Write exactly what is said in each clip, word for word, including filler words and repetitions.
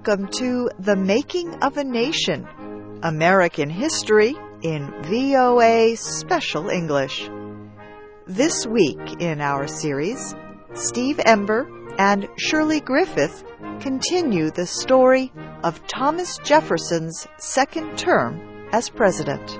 welcome to The Making of a Nation, American History in V O A Special English. This week in our series, Steve Ember and Shirley Griffith continue the story of Thomas Jefferson's second term as president.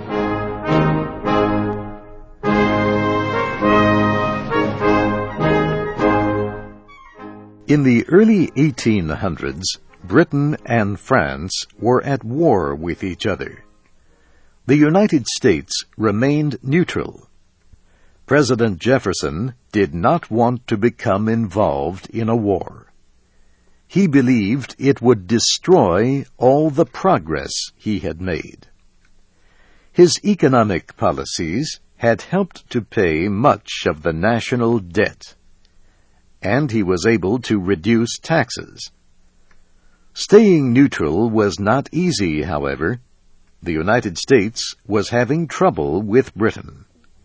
In the early eighteen hundreds, Britain and France were at war with each other. The United States remained neutral. President Jefferson did not want to become involved in a war. He believed it would destroy all the progress he had made. His economic policies had helped to pay much of the national debt, and he was able to reduce taxes. Staying neutral was not easy, however. The United States was having trouble with Britain.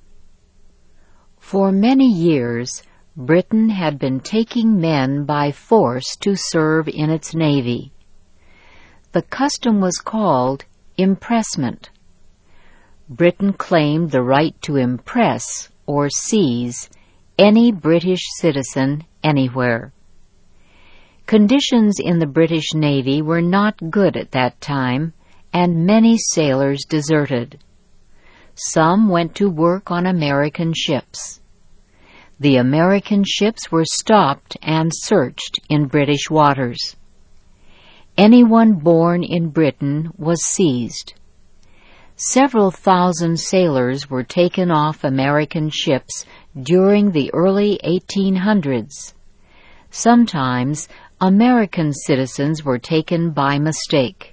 For many years, Britain had been taking men by force to serve in its navy. The custom was called impressment. Britain claimed the right to impress or seize any British citizen anywhere. Conditions in the British Navy were not good at that time, and many sailors deserted. Some went to work on American ships. The American ships were stopped and searched in British waters. Anyone born in Britain was seized. Several thousand sailors were taken off American ships during the early eighteen hundreds. Sometimes American citizens were taken by mistake.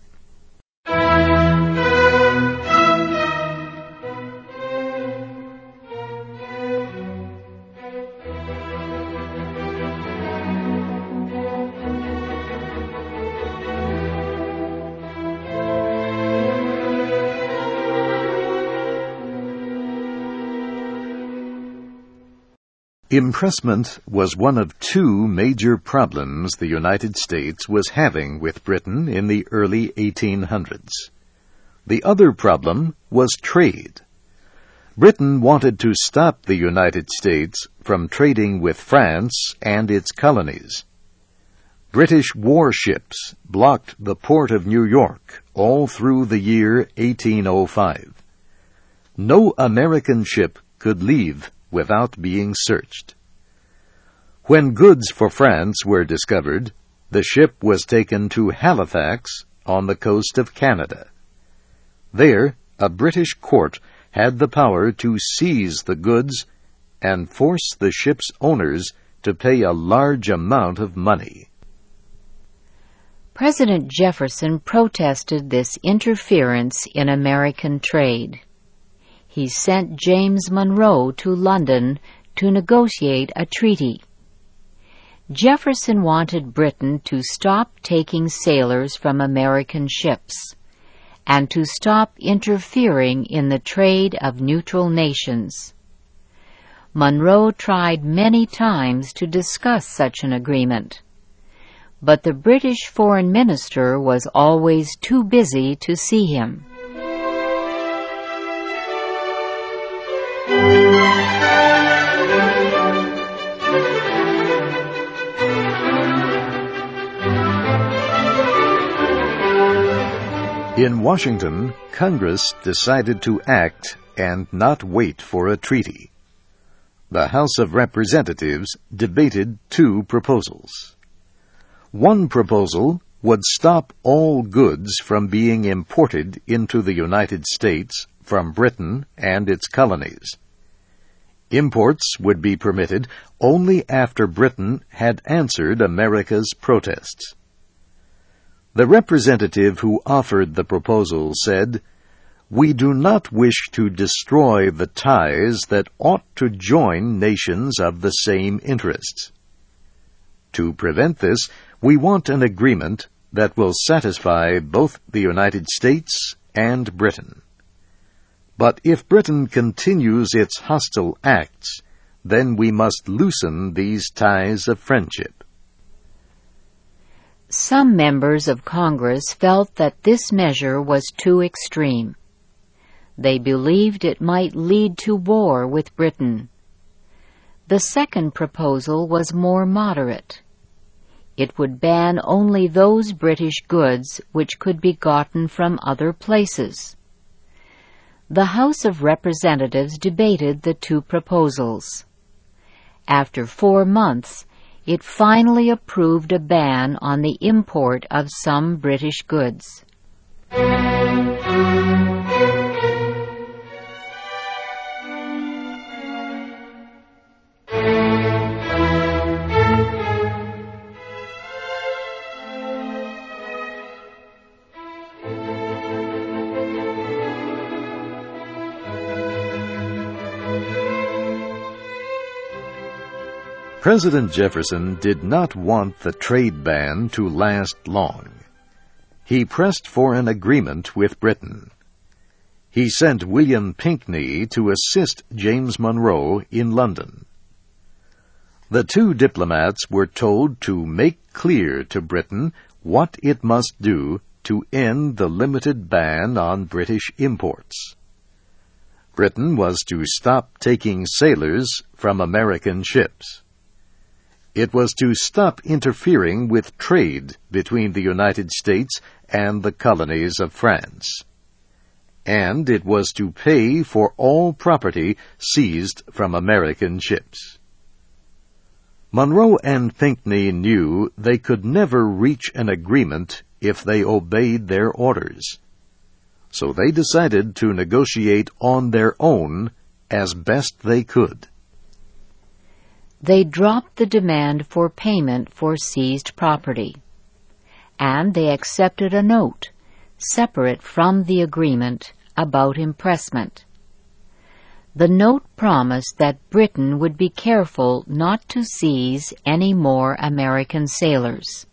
Impressment was one of two major problems the United States was having with Britain in the early eighteen hundreds. The other problem was trade. Britain wanted to stop the United States from trading with France and its colonies. British warships blocked the port of New York all through the year eighteen oh five. No American ship could leave without being searched. When goods for France were discovered, the ship was taken to Halifax on the coast of Canada. There, a British court had the power to seize the goods and force the ship's owners to pay a large amount of money. President Jefferson protested this interference in American trade. He sent James Monroe to London to negotiate a treaty. Jefferson wanted Britain to stop taking sailors from American ships and to stop interfering in the trade of neutral nations. Monroe tried many times to discuss such an agreement, but the British foreign minister was always too busy to see him. In Washington, Congress decided to act and not wait for a treaty. The House of Representatives debated two proposals. One proposal would stop all goods from being imported into the United States from Britain and its colonies. Imports would be permitted only after Britain had answered America's protests. The representative who offered the proposal said, "We do not wish to destroy the ties that ought to join nations of the same interests. To prevent this, we want an agreement that will satisfy both the United States and Britain. But if Britain continues its hostile acts, then we must loosen these ties of friendship." Some members of Congress felt that this measure was too extreme. They believed it might lead to war with Britain. The second proposal was more moderate. It would ban only those British goods which could be gotten from other places. The House of Representatives debated the two proposals. After four months, it finally approved a ban on the import of some British goods. President Jefferson did not want the trade ban to last long. He pressed for an agreement with Britain. He sent William Pinckney to assist James Monroe in London. The two diplomats were told to make clear to Britain what it must do to end the limited ban on British imports. Britain was to stop taking sailors from American ships. It was to stop interfering with trade between the United States and the colonies of France. And it was to pay for all property seized from American ships. Monroe and Pinckney knew they could never reach an agreement if they obeyed their orders. So they decided to negotiate on their own as best they could. They dropped the demand for payment for seized property, and they accepted a note, separate from the agreement, about impressment. The note promised that Britain would be careful not to seize any more American sailors.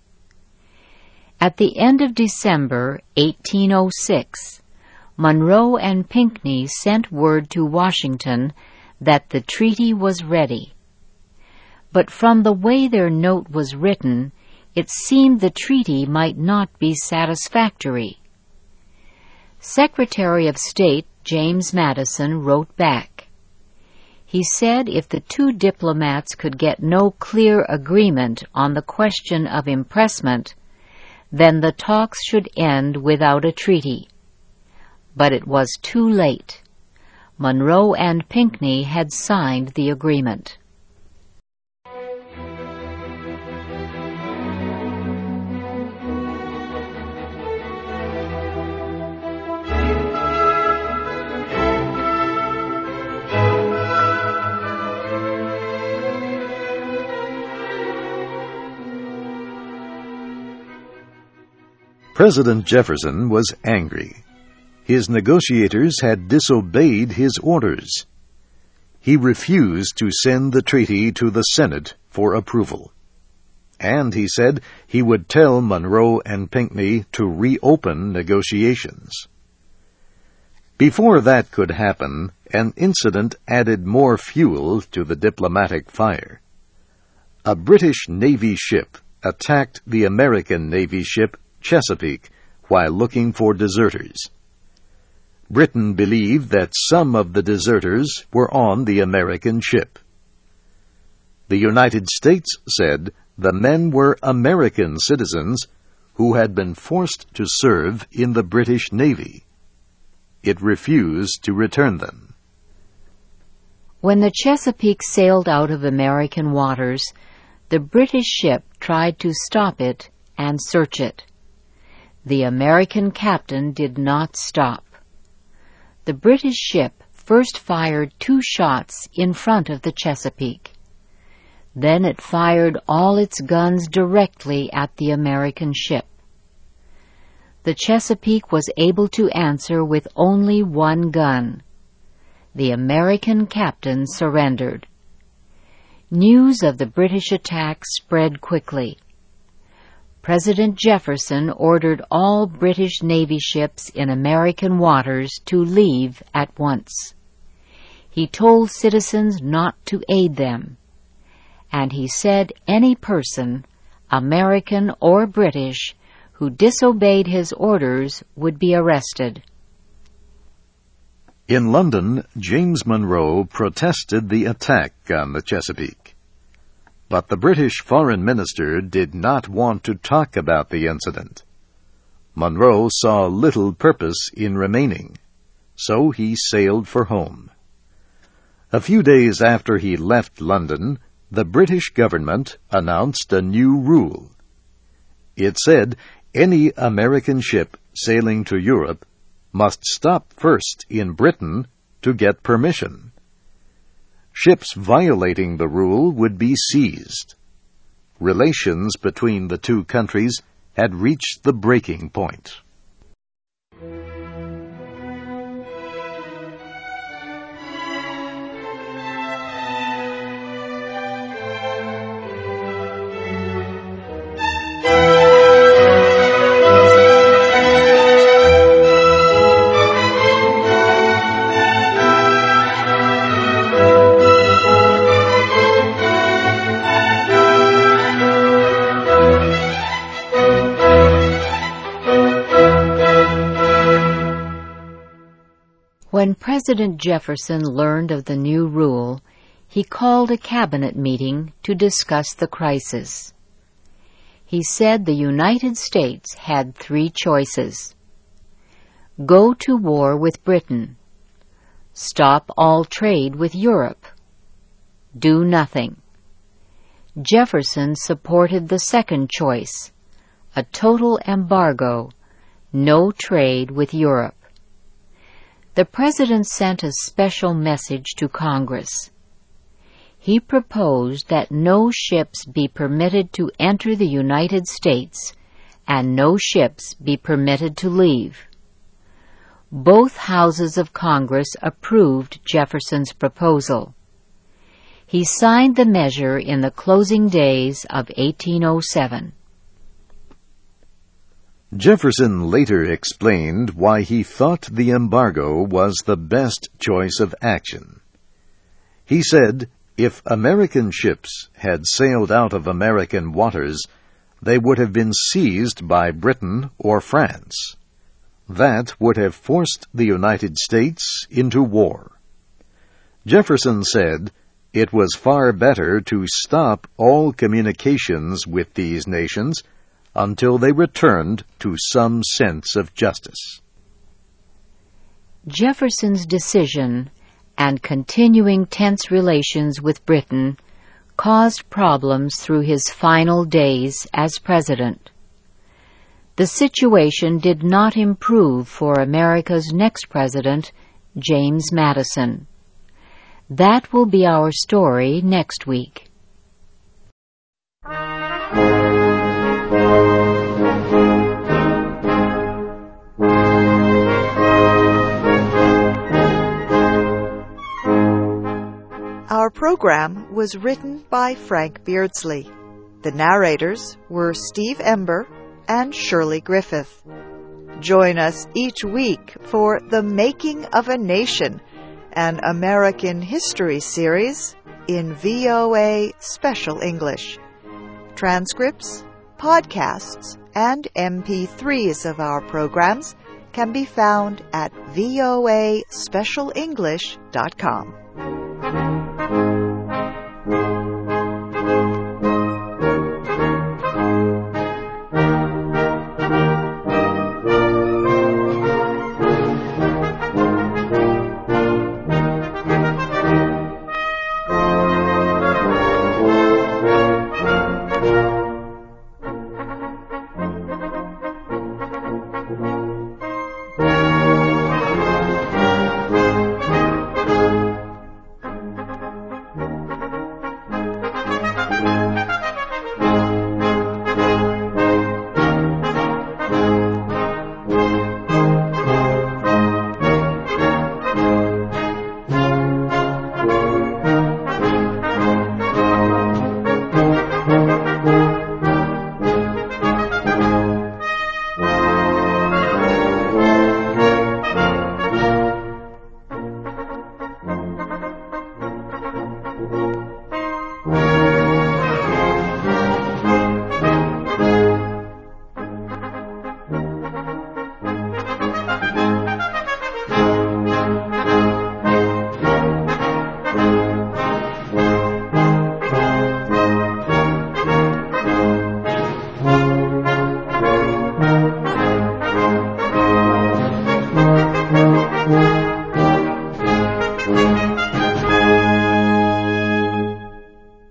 At the end of December eighteen oh six, Monroe and Pinckney sent word to Washington that the treaty was ready. But from the way their note was written, it seemed the treaty might not be satisfactory. Secretary of State James Madison wrote back. He said if the two diplomats could get no clear agreement on the question of impressment, then the talks should end without a treaty. But it was too late. Monroe and Pinckney had signed the agreement. President Jefferson was angry. His negotiators had disobeyed his orders. He refused to send the treaty to the Senate for approval. And he said he would tell Monroe and Pinckney to reopen negotiations. Before that could happen, an incident added more fuel to the diplomatic fire. A British Navy ship attacked the American Navy ship Chesapeake while looking for deserters. Britain believed that some of the deserters were on the American ship. The United States said the men were American citizens who had been forced to serve in the British Navy. It refused to return them. When the Chesapeake sailed out of American waters, the British ship tried to stop it and search it. The American captain did not stop. The British ship first fired two shots in front of the Chesapeake. Then it fired all its guns directly at the American ship. The Chesapeake was able to answer with only one gun. The American captain surrendered. News of the British attack spread quickly. President Jefferson ordered all British Navy ships in American waters to leave at once. He told citizens not to aid them, and he said any person, American or British, who disobeyed his orders would be arrested. In London, James Monroe protested the attack on the Chesapeake. But the British foreign minister did not want to talk about the incident. Monroe saw little purpose in remaining, so he sailed for home. A few days after he left London, the British government announced a new rule. It said any American ship sailing to Europe must stop first in Britain to get permission. Ships violating the rule would be seized. Relations between the two countries had reached the breaking point. When President Jefferson learned of the new rule, he called a cabinet meeting to discuss the crisis. He said the United States had three choices: go to war with Britain, stop all trade with Europe, do nothing. Jefferson supported the second choice, a total embargo, no trade with Europe. The President sent a special message to Congress. He proposed that no ships be permitted to enter the United States and no ships be permitted to leave. Both houses of Congress approved Jefferson's proposal. He signed the measure in the closing days of eighteen oh seven. Jefferson later explained why he thought the embargo was the best choice of action. He said if American ships had sailed out of American waters, they would have been seized by Britain or France. That would have forced the United States into war. Jefferson said it was far better to stop all communications with these nations until they returned to some sense of justice. Jefferson's decision and continuing tense relations with Britain caused problems through his final days as president. The situation did not improve for America's next president, James Madison. That will be our story next week. Our program was written by Frank Beardsley. The narrators were Steve Ember and Shirley Griffith. Join us each week for The Making of a Nation, an American history series in V O A Special English. Transcripts, podcasts, and M P threes of our programs can be found at voa special english dot com.